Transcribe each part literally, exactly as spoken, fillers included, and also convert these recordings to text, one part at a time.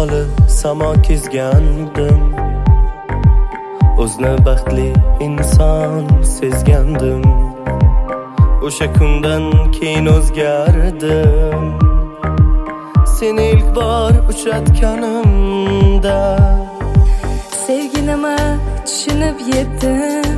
misoli samo kezgandim. O'zni baxtli inson sezgandim. O'sha kundan keyin o'zgardim. Seni ilk bor uchratganimda sevgi nima tushunib yetdim.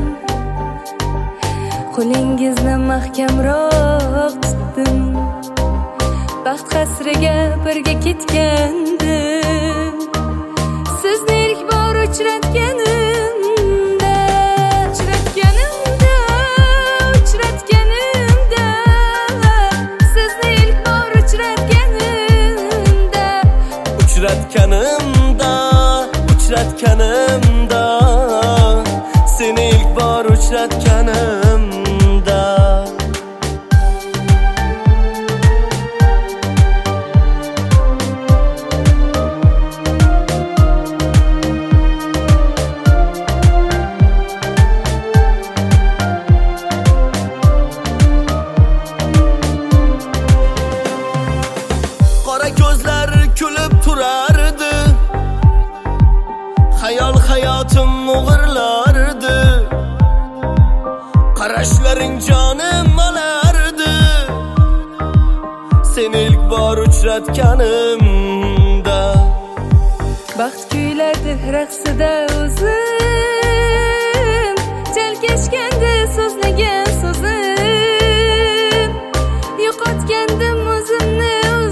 Qo'lingizni mahkamroq tutdim. Baxt qasriga birga ketgandim. Sizni ilk bor uchratganimda uchratganimda uchratganimda sizni ilk bor uchratganimda uchratganimda uchratganimda seni ilk bor uchratganimda qora ko'zlar kulib turardi. Hayal hayotim o'g'irlardi. Qarashlaring jonim olardi. Seni ilk bor uchratganimda baxt kuylardi raqsida o'zim. Chalkashgandi so'zlagan so'zim. Yo'qotgandim o'zimni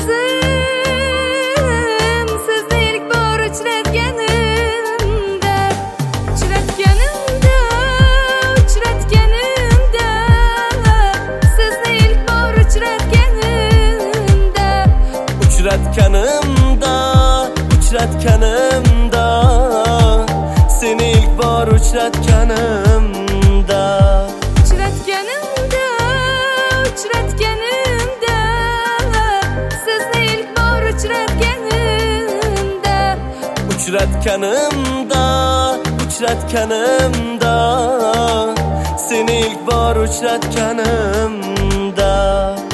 o'zim. Sizni ilk bor uchratganimda uchratganimda uchratganimda sizni ilk bor uchratganimda uchratganimda uchratganimda seni ilk bor uchratganimda uchratganimda uchratganimda sizni ilk bor uchratganimda uchratganimda uchratganimda seni ilk bor uchratganimda